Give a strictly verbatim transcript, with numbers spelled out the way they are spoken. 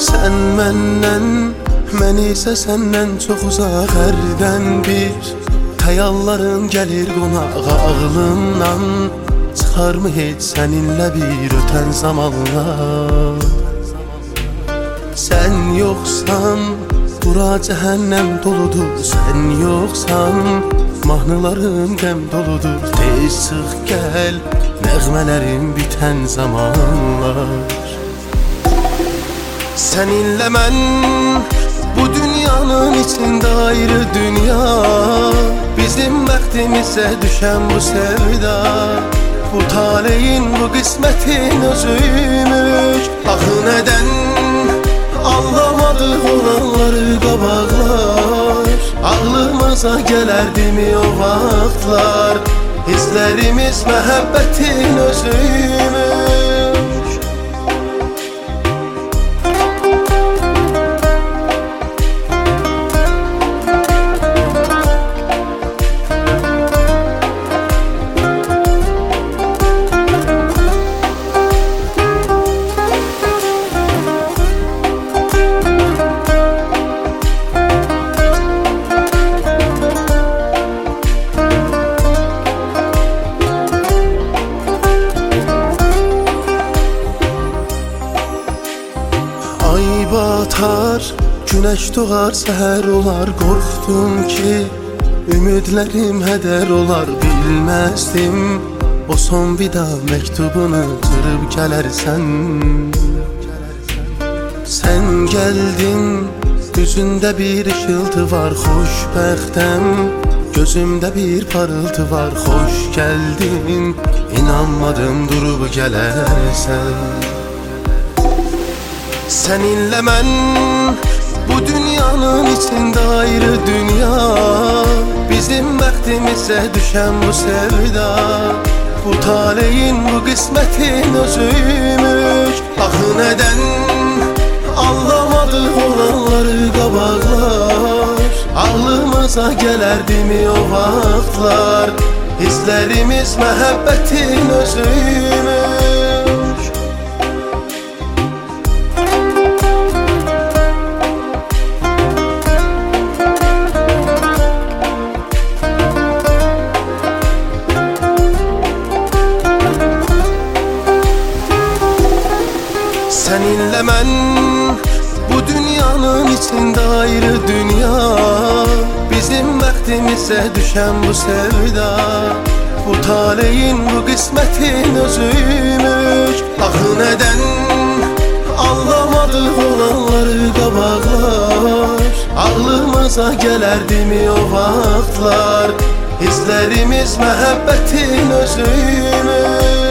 Sən məndən, mən isə səndən çox uzaq hərdən bir xəyalların gəlir qonağa ağlımdan. Çıxarmı heç səninlə bir ötən zamanlar? Sən yoxsan, bura cəhənnəm doludur. Sən yoxsan, mahnılarım qəm doludur. Tez çıx gəl, nəğmələrim bitən zamanlar. Səninlə mən bu dünyanın içində ayrı dünya. Bizim bəxtimizə düşən bu sevda, bu taleyin, bu qismətin özüymüş. Axı nədən anlamadıq olanları qabaqlar? Ağlımıza gələrdimi o vaxtlar? Hisslərimiz məhəbbətin özüymüş. Ay batar, günəş doğar, səhər olar. Qorxdum ki, ümidlərim hədər olar. Bilməzdim, o son vida məktubunu qırıb gələrsən. Sən gəldin, üzündə bir ışıltı var. Xoşbəxtəm, gözümdə bir parıltı var. Xoş gəldin, inanmadım durub gələrsən. Səninlə mən bu dünyanın içində ayrı dünya. Bizim bəxtimizə düşən bu sevda, bu taleyin, bu qismətin özüymüş. Axı nədən anlamadıq olanları qabaqlar? Ağlımıza gələrdimi o vaxtlar? Hisslərimiz məhəbbətin özüymüş. Səninlə mən bu dünyanın içində ayrı dünya. Bizim bəxtimizə düşən bu sevda, bu taleyin, bu qismətin özüymüş. Axı nədən anlamadıq olanları qabaqlar? Ağlımıza gələrdimi o vaxtlar? Hisslərimiz məhəbbətin özüymüş.